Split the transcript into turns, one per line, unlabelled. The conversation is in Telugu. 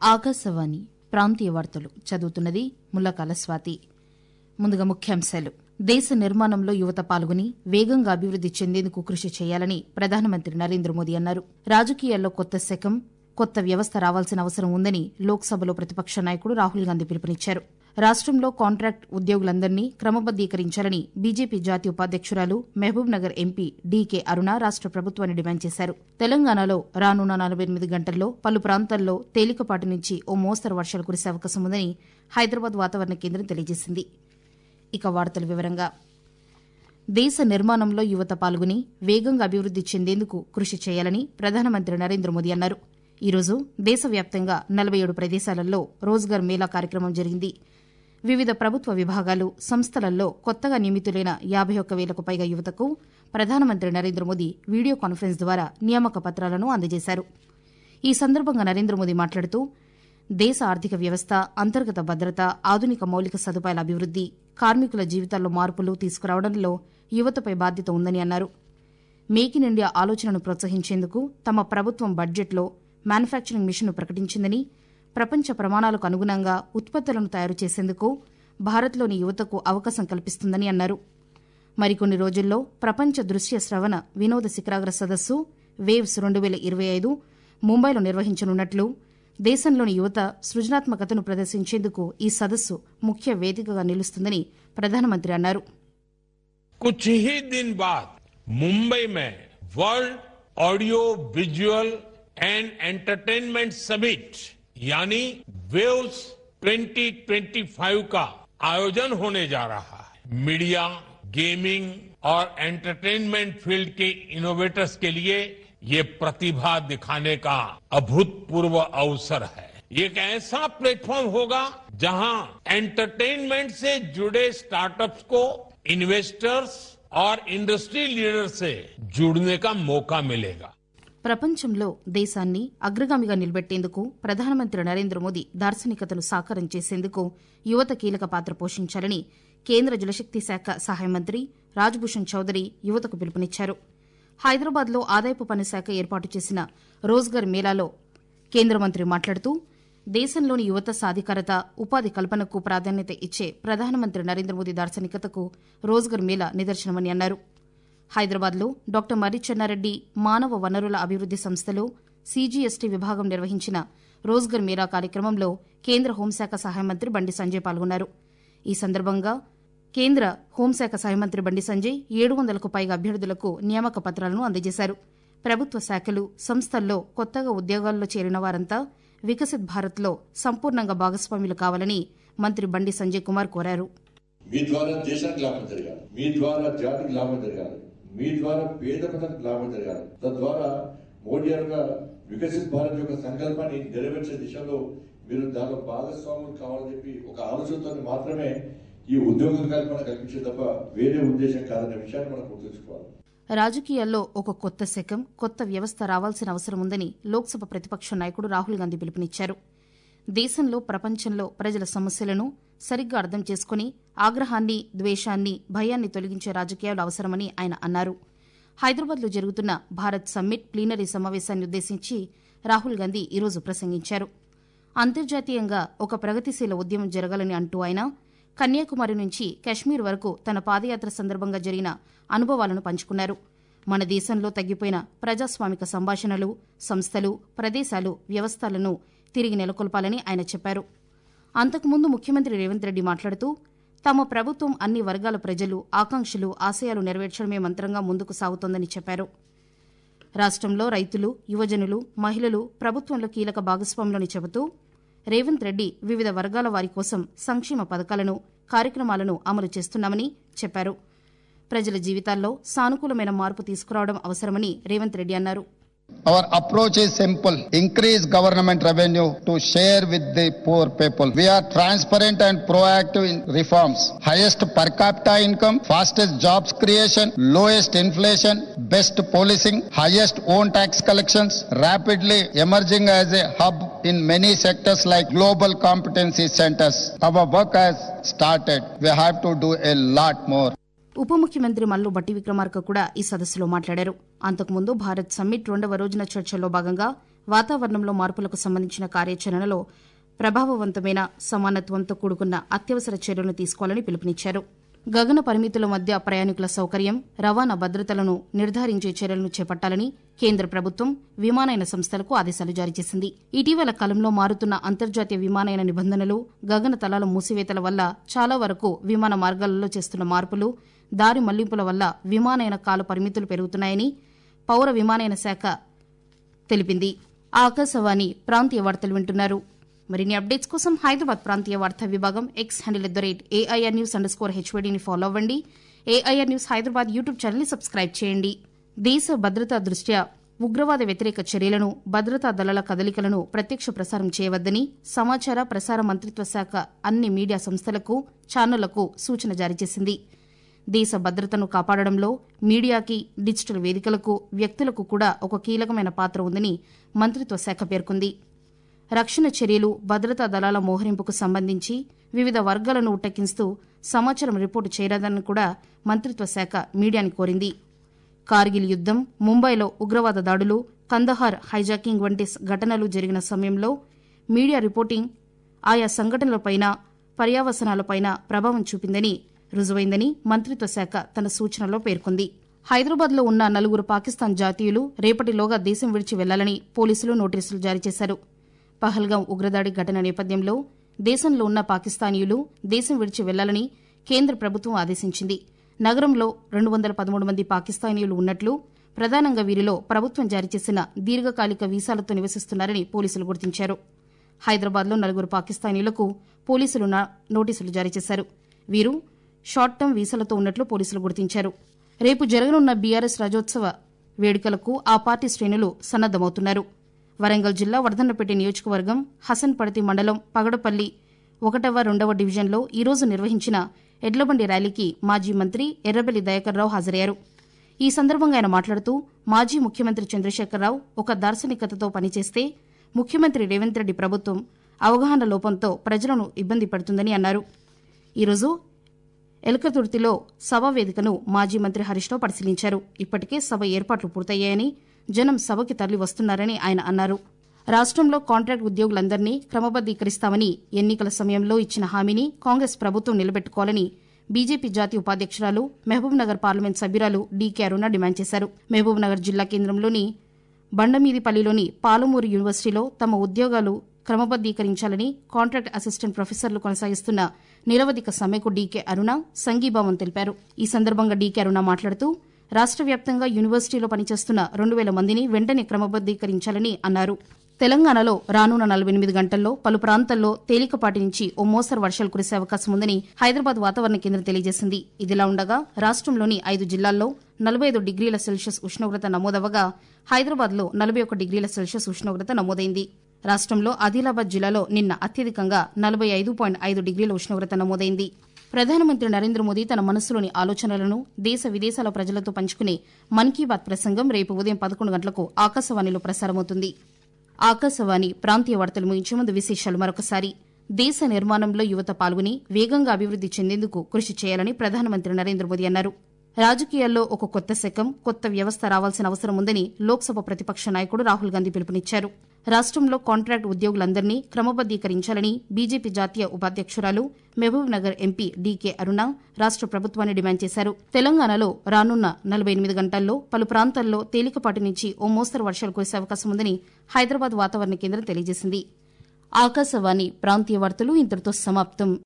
ఆకాశవాణి ప్రాంతీయ వార్తలు చదువుతున్నది ముల్లకాల స్వాతి. ముందుగా ముఖ్యాంశాలు. దేశ నిర్మాణంలో యువత పాల్గొని వేగంగా అభివృద్ది చెందేందుకు కృషి చేయాలని ప్రధానమంత్రి నరేంద్ర మోదీ అన్నారు. రాజకీయాల్లో కొత్త శకం, కొత్త వ్యవస్థ రావాల్సిన అవసరం ఉందని లోక్సభలో ప్రతిపక్ష నాయకుడు రాహుల్ గాంధీ పిలుపునిచ్చారు. రాష్టంలో కాంట్రాక్ట్ ఉద్యోగులందరినీ క్రమబద్దీకరించాలని బీజేపీ జాతీయ ఉపాధ్యక్షురాలు Mahabubnagar MP DK Aruna రాష్ట ప్రభుత్వాన్ని డిమాండ్ చేశారు. తెలంగాణలో రానున్న 48 గంటల్లో పలు ప్రాంతాల్లో తేలికపాటి నుంచి ఓ మోస్తరు వర్షాలు కురిసే అవకాశం ఉందని హైదరాబాద్ వాతావరణ కేంద్రం తెలియజేసింది. ఇక వార్తల వివరంగా. దేశ నిర్మాణంలో యువత పాల్గొని వేగంగా అభివృద్ది చెందేందుకు కృషి చేయాలని ప్రధానమంత్రి నరేంద్ర మోదీ అన్నారు. ఈరోజు దేశవ్యాప్తంగా 47 ప్రదేశాలలో రోజ్గార్ మేళా కార్యక్రమం జరిగింది. వివిధ ప్రభుత్వ విభాగాలు, సంస్థలల్లో కొత్తగా నియమితులైన 51,000కు పైగా యువతకు ప్రధానమంత్రి నరేంద్ర మోదీ వీడియో కాన్ఫరెన్స్ ద్వారా నియామక పత్రాలను అందజేశారు. ఈ సందర్భంగా నరేంద్ర మోదీ మాట్లాడుతూ దేశ ఆర్థిక వ్యవస్థ, అంతర్గత భద్రత, ఆధునిక మౌలిక సదుపాయాల అభివృద్ది, కార్మికుల జీవితాల్లో మార్పులు తీసుకురావడంలో యువతపై బాధ్యత ఉందని అన్నారు. మేక్ ఇన్ ఇండియా ఆలోచనను ప్రోత్సహించేందుకు తమ ప్రభుత్వం బడ్జెట్లో మ్యానుఫ్యాక్చరింగ్ మిషన్ను ప్రకటించిందని, ప్రపంచ ప్రమాణాలకు అనుగుణంగా ఉత్పత్తులను తయారు చేసేందుకు భారత్లోని యువతకు అవకాశం కల్పిస్తుందని అన్నారు. మరికొన్ని రోజుల్లో ప్రపంచ దృశ్య శ్రవణ వినోద శిఖరాగ్ర సదస్సు వేవ్స్ 2025 ముంబైలో నిర్వహించనున్నట్లు, దేశంలోని యువత సృజనాత్మకతను ప్రదర్శించేందుకు ఈ సదస్సు ముఖ్య వేదికగా నిలుస్తుందని ప్రధానమంత్రి అన్నారు.
कुछ ही दिन बाद मुंबई में world audio visual and entertainment summit यानी वेव्स 2025 का आयोजन होने जा रहा है. मीडिया, गेमिंग और एंटरटेनमेंट फील्ड के इनोवेटर्स के लिए ये प्रतिभा दिखाने का अभूतपूर्व अवसर है. ये एक ऐसा प्लेटफॉर्म होगा जहां एंटरटेनमेंट से जुड़े स्टार्टअप्स को इन्वेस्टर्स और इंडस्ट्री लीडर से जुड़ने का मौका मिलेगा.
ప్రపంచంలో దేశాన్ని అగ్రగామిగా నిలబెట్టేందుకు ప్రధానమంత్రి నరేంద్ర మోదీ దార్శనికతను సాకారం చేసేందుకు యువత కీలక పాత్ర పోషించాలని కేంద్ర జలశక్తి శాఖ సహాయ మంత్రి రాజ్భూషణ్ చౌదరి యువతకు పిలుపునిచ్చారు. హైదరాబాద్లో ఆదాయపు పన్ను శాఖ ఏర్పాటు చేసిన రోజ్గార్ మేళాలో కేంద్ర మంత్రి మాట్లాడుతూ దేశంలోని యువత సాధికారత, ఉపాధి కల్పనకు ప్రాధాన్యత ఇచ్చే ప్రధానమంత్రి నరేంద్ర మోదీ దార్శనికతకు రోజ్గార్ మేళా నిదర్శనమని అన్నారు. హైదరాబాద్లో డాక్టర్ మర్రి చెన్నారెడ్డి మానవ వనరుల అభివృద్ది సంస్థలో సీజీఎస్టీ విభాగం నిర్వహించిన రోజ్గార్ మేళా కార్యక్రమంలో కేంద్ర హోంశాఖ సహాయ మంత్రి బండి సంజయ్ పాల్గొన్నారు. ఈ సందర్భంగా కేంద్ర హోంశాఖ సహాయ మంత్రి బండి సంజయ్ 700కు పైగా అభ్యర్థులకు నియామక పత్రాలను అందజేశారు. ప్రభుత్వ శాఖలు, సంస్థల్లో కొత్తగా ఉద్యోగాల్లో చేరిన వారంతా వికసిత్ భారత్లో సంపూర్ణంగా భాగస్వాములు కావాలని మంత్రి బండి సంజయ్ కుమార్ కోరారు.
మీ ద్వారా దేశానికి లాభం జరగాలి, మీ ద్వారా జాతికి లాభం జరగాలి, మీ ద్వారా పేద ప్రజలకు లాభం జరగాలి. తద్వారా మోడీ గారు వికసిత్ భారత్ యొక్క సంకల్పాన్ని నెరవేర్చే దిశలో మీరు దానిలో భాగస్వాములు కావాలని చెప్పి ఒక ఆలోచనతో మాత్రమే ఈ ఉద్యోగ కల్పన కల్పించే తప్ప వేరే ఉద్దేశం కాదనే విషయాన్ని మనం గుర్తుంచుకోవాలి.
రాజకీయాల్లో ఒక కొత్త శకం, కొత్త వ్యవస్థ రావాల్సిన అవసరం ఉందని లోక్సభ ప్రతిపక్ష నాయకుడు రాహుల్ గాంధీ పిలుపునిచ్చారు. దేశంలో, ప్రపంచంలో ప్రజల సమస్యలను సరిగ్గా అర్థం చేసుకుని ఆగ్రహాన్ని, ద్వేషాన్ని, భయాన్ని తొలగించే రాజకీయాలు అవసరమని ఆయన అన్నారు. హైదరాబాద్లో జరుగుతున్న భారత్ సమ్మిట్ ప్లీనరీ సమావేశాన్ని ఉద్దేశించి రాహుల్ గాంధీ ఈరోజు ప్రసంగించారు. అంతర్జాతీయంగా ఒక ప్రగతిశీల ఉద్యమం జరగాలని అంటూ ఆయన కన్యాకుమారి నుంచి కశ్మీర్ వరకు తన పాదయాత్ర సందర్భంగా జరిగిన అనుభవాలను పంచుకున్నారు. మన దేశంలో తగ్గిపోయిన ప్రజాస్వామిక సంభాషణలు, సంస్థలు, ప్రదేశాలు, వ్యవస్థలను తిరిగి నెలకొల్పాలని ఆయన చెప్పారు. అంతకుముందు ముఖ్యమంత్రి రేవంత్ రెడ్డి మాట్లాడుతూ తమ ప్రభుత్వం అన్ని వర్గాల ప్రజలు ఆకాంక్షలు, ఆశయాలు నెరవేర్చడమే మంత్రంగా ముందుకు సాగుతోందని చెప్పారు. రాష్టంలో రైతులు, యువజనులు, మహిళలు ప్రభుత్వంలో కీలక భాగస్వాములని చెబుతూ రేవంత్ రెడ్డి వివిధ వర్గాల వారి కోసం సంక్షేమ పథకాలను, కార్యక్రమాలను అమలు చేస్తున్నామని చెప్పారు. ప్రజల జీవితాల్లో సానుకూలమైన మార్పు తీసుకురావడం అవసరమని రేవంత్ రెడ్డి అన్నారు.
Our approach is simple. Increase government revenue to share with the poor people. We are transparent and proactive in reforms. Highest per capita income, fastest jobs creation, lowest inflation, best policing, highest own tax collections, rapidly emerging as a hub in many sectors like global competency centers. Our work has started. We have to do a lot more.
ఉప ముఖ్యమంత్రి మల్లు భట్టి విక్రమార్క కూడా ఈ సదస్సులో మాట్లాడారు. అంతకుముందు భారత్ సమ్మిట్ 2వ రోజున చర్చల్లో భాగంగా వాతావరణంలో మార్పులకు సంబంధించిన కార్యాచరణలో ప్రభావవంతమైన సమానత్వంతో కూడుకున్న అత్యవసర చర్యలను తీసుకోవాలని పిలుపునిచ్చారు. గగన పరిమితుల మధ్య ప్రయాణికుల సౌకర్యం, రవాణా భద్రతలను నిర్ధారించే చర్యలను చేపట్టాలని కేంద్ర ప్రభుత్వం విమానయాన సంస్థలకు ఆదేశాలు జారీ చేసింది. ఇటీవల కాలంలో మారుతున్న అంతర్జాతీయ విమానయాన నిబంధనలు, గగన తలాల మూసివేతల వల్ల చాలా వరకు విమాన మార్గాలలో చేస్తున్న మార్పులు, దారి మళ్లింపుల వల్ల విమానయాన కాల పరిమితులు పెరుగుతున్నాయని పౌర విమానయాన శాఖ తెలిపింది. ఆకాశవాణి ప్రాంతీయ వార్తలు వింటున్నారు. మరిన్ని అప్డేట్స్ కోసం హైదరాబాద్ ప్రాంతీయ వార్తా విభాగం ఎక్స్ హ్యాండిల్ @AIRnews_HVDని ఫాలో అవ్వండి. AIR న్యూస్ హైదరాబాద్ యూట్యూబ్ ఛానల్ని సబ్స్క్రైబ్ చేయండి. దేశ భద్రతా దృష్ట్యా ఉగ్రవాద వ్యతిరేక చర్యలను, భద్రతా దళాల కదలికలను ప్రత్యక్ష ప్రసారం చేయవద్దని సమాచార ప్రసార మంత్రిత్వ శాఖ అన్ని మీడియా సంస్థలకు, ఛానళ్లకు సూచన జారీ చేసింది. దేశ భద్రతను కాపాడడంలో మీడియాకి, డిజిటల్ వేదికలకు, వ్యక్తులకు కూడా ఒక కీలకమైన పాత్ర ఉందని మంత్రిత్వ శాఖ పేర్కొంది. రక్షణ చర్యలు, భద్రతా దళాల మోహరింపుకు సంబంధించి వివిధ వర్గాలను ఉటంకిస్తూ సమాచారం రిపోర్టు చేయరాదని కూడా మంత్రిత్వ శాఖ మీడియాని కోరింది. కార్గిల్ యుద్దం, ముంబైలో ఉగ్రవాద దాడులు, కందహార్ హైజాకింగ్ వంటి ఘటనలు జరిగిన సమయంలో మీడియా రిపోర్టింగ్ ఆయా సంఘటనలపైన, పర్యావసనాలపైన ప్రభావం చూపిందని రుజువైందని మంత్రిత్వ శాఖ తన సూచనలో పేర్కొంది. హైదరాబాద్లో ఉన్న 4 పాకిస్తాన్ జాతీయులు రేపటిలోగా దేశం విడిచి వెళ్లాలని పోలీసులు నోటీసులు జారీ చేశారు. పహల్గాం ఉగ్రదాడి ఘటన నేపథ్యంలో దేశంలో ఉన్న పాకిస్తానీయులు దేశం విడిచి వెళ్లాలని కేంద్ర ప్రభుత్వం ఆదేశించింది. నగరంలో 213 మంది పాకిస్తానీయులు ఉన్నట్లు, ప్రధానంగా వీరిలో ప్రభుత్వం జారీ చేసిన దీర్ఘకాలిక వీసాలతో నివసిస్తున్నారని పోలీసులు గుర్తించారు. హైదరాబాద్లో 4 పాకిస్తానీయులకు పోలీసులు నోటీసులు జారీ చేశారు. వీరు షార్ట్ టర్మ్ వీసాలతో ఉన్నట్లు పోలీసులు గుర్తించారు. రేపు జరగనున్న బీఆర్ఎస్ రాజ్యోత్సవ వేడుకలకు ఆ పార్టీ శ్రేణులు సన్నద్దమవుతున్నారు. వరంగల్ జిల్లా వర్ధన్నపేట నియోజకవర్గం హసన్పర్తి మండలం పగడపల్లి 1వ, 2వ డివిజన్లో ఈరోజు నిర్వహించిన ఎడ్లబండి ర్యాలీకి మాజీ మంత్రి ఎర్రబెల్లి దయాకర్రావు హాజరయ్యారు. ఈ సందర్భంగా ఆయన మాట్లాడుతూ మాజీ ముఖ్యమంత్రి చంద్రశేఖరరావు ఒక దార్శనికతతో పనిచేస్తే ముఖ్యమంత్రి రేవంత్ రెడ్డి ప్రభుత్వం అవగాహన లోపంతో ప్రజలను ఇబ్బంది పెడుతుందని అన్నారు. ఈరోజు ఎల్కతుర్తిలో సభా వేదికను మాజీ మంత్రి హరీష్ రావు పరిశీలించారు. ఇప్పటికే సభ ఏర్పాట్లు పూర్తయ్యాయని, జనం సభకి తరలి వస్తున్నారని ఆయన అన్నారు. రాష్టంలో కాంట్రాక్ట్ ఉద్యోగులందరినీ క్రమబద్దీకరిస్తామని ఎన్నికల సమయంలో ఇచ్చిన హామీని కాంగ్రెస్ ప్రభుత్వం నిలబెట్టుకోవాలని బీజేపీ జాతీయ ఉపాధ్యక్షురాలు, మహబూబ్నగర్ పార్లమెంట్ సభ్యురాలు డీకే అరుణ డిమాండ్ చేశారు. మహబూబ్నగర్ జిల్లా కేంద్రంలోని బండమీదిపల్లిలోని పాలమూరు యూనివర్సిటీలో తమ ఉద్యోగాలు క్రమబద్దీకరించాలని కాంట్రాక్ట్ అసిస్టెంట్ ప్రొఫెసర్లు కొనసాగిస్తున్న నిరవధిక సమ్మెకు డీకే అరుణ సంఘీభావం తెలిపారు. ఈ సందర్భంగా డీకే అరుణ మాట్లాడుతూ రాష్ట వ్యాప్తంగా యూనివర్సిటీలో పనిచేస్తున్న 2,000 మందిని వెంటనే క్రమబద్దీకరించాలని అన్నారు. తెలంగాణలో రానున్న 48 గంటల్లో పలు ప్రాంతాల్లో తేలికపాటి నుంచి ఓ మోస్తరు వర్షాలు కురిసే అవకాశం ఉందని హైదరాబాద్ వాతావరణ కేంద్రం తెలియజేసింది. ఇదిలా ఉండగా రాష్టంలోని 5 జిల్లాల్లో 45 డిగ్రీల సెల్సియస్ ఉష్ణోగ్రత నమోదవగా హైదరాబాద్లో 41 డిగ్రీల సెల్సియస్ ఉష్ణోగ్రత నమోదైంది. రాష్టంలో ఆదిలాబాద్ జిల్లాలో నిన్న అత్యధికంగా 45.5 డిగ్రీల ఉష్ణోగ్రత నమోదైంది. ప్రధానమంత్రి నరేంద్ర మోదీ తన మనస్సులోని ఆలోచనలను దేశ విదేశాల ప్రజలతో పంచుకునే మన్ కీ బాత్ ప్రసంగం రేపు ఉదయం 11 గంటలకు ఆకాశవాణిలో ప్రసారమవుతుంది. ఆకాశవాణి ప్రాంతీయ వార్తలు ముగించే ముందు విశేషాలు మరొకసారి. దేశ నిర్మాణంలో యువత పాల్గొని వేగంగా అభివృద్ది చెందేందుకు కృషి చేయాలని ప్రధానమంత్రి నరేంద్ర మోదీ అన్నారు. రాజకీయాల్లో ఒక కొత్త శకం, కొత్త వ్యవస్థ రావాల్సిన అవసరం ఉందని లోక్సభ ప్రతిపక్ష నాయకుడు రాహుల్ గాంధీ పిలుపునిచ్చారు. రాష్టంలో కాంట్రాక్ట్ ఉద్యోగులందరినీ క్రమబద్దీకరించాలని బీజేపీ జాతీయ ఉపాధ్యక్షురాలు, మహబూబ్నగర్ ఎంపీ డీకే అరుణ రాష్ట ప్రభుత్వాన్ని డిమాండ్ చేశారు. తెలంగాణలో రానున్న 48 గంటల్లో పలు ప్రాంతాల్లో తేలికపాటి నుంచి ఓ మోస్తరు వర్షాలు కురిసే అవకాశం ఉందని హైదరాబాద్ వాతావరణ కేంద్రం తెలియజేసింది. ఆకాశవాణి ప్రాంతీయ వార్తలు ఇంతటితో సమాప్తం.